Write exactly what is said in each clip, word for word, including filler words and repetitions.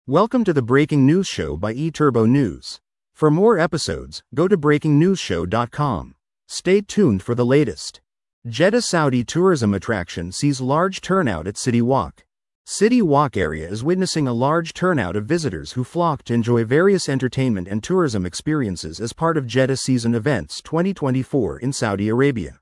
Welcome to the Breaking News Show by eTurbo News. For more episodes, go to breaking news show dot com. Stay tuned for the latest. Jeddah Saudi tourism attraction sees large turnout at City Walk. City Walk area is witnessing a large turnout of visitors who flock to enjoy various entertainment and tourism experiences as part of Jeddah Season Events twenty twenty-four in Saudi Arabia.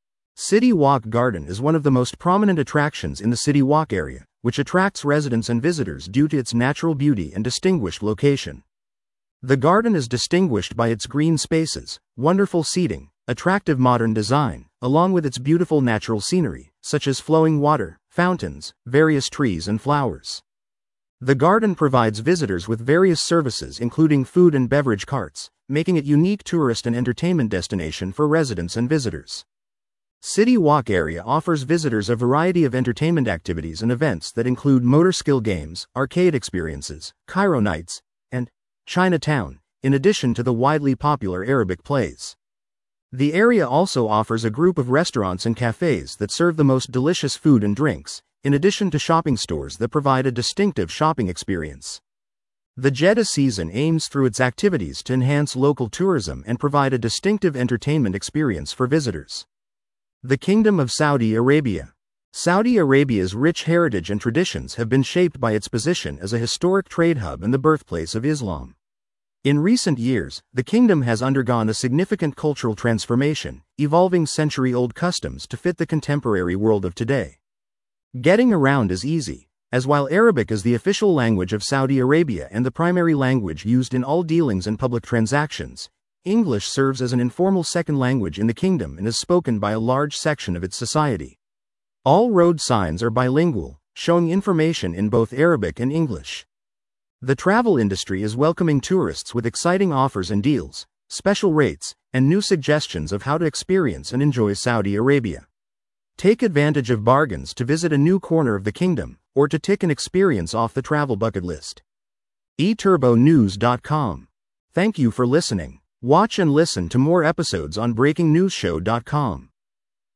City Walk Garden is one of the most prominent attractions in the City Walk area, which attracts residents and visitors due to its natural beauty and distinguished location. The garden is distinguished by its green spaces, wonderful seating, attractive modern design, along with its beautiful natural scenery, such as flowing water, fountains, various trees and flowers. The garden provides visitors with various services including food and beverage carts, making it a unique tourist and entertainment destination for residents and visitors. City Walk area offers visitors a variety of entertainment activities and events that include motor skill games, arcade experiences, Cairo nights, and Chinatown, in addition to the widely popular Arabic plays. The area also offers a group of restaurants and cafes that serve the most delicious food and drinks, in addition to shopping stores that provide a distinctive shopping experience. The Jeddah season aims through its activities to enhance local tourism and provide a distinctive entertainment experience for visitors. The Kingdom of Saudi Arabia. Saudi Arabia's rich heritage and traditions have been shaped by its position as a historic trade hub and the birthplace of Islam. In recent years, the kingdom has undergone a significant cultural transformation, evolving century-old customs to fit the contemporary world of today. Getting around is easy, as while Arabic is the official language of Saudi Arabia and the primary language used in all dealings and public transactions, English serves as an informal second language in the kingdom and is spoken by a large section of its society. All road signs are bilingual, showing information in both Arabic and English. The travel industry is welcoming tourists with exciting offers and deals, special rates, and new suggestions of how to experience and enjoy Saudi Arabia. Take advantage of bargains to visit a new corner of the kingdom, or to tick an experience off the travel bucket list. e turbo news dot com. Thank you for listening. Watch and listen to more episodes on breaking news show dot com.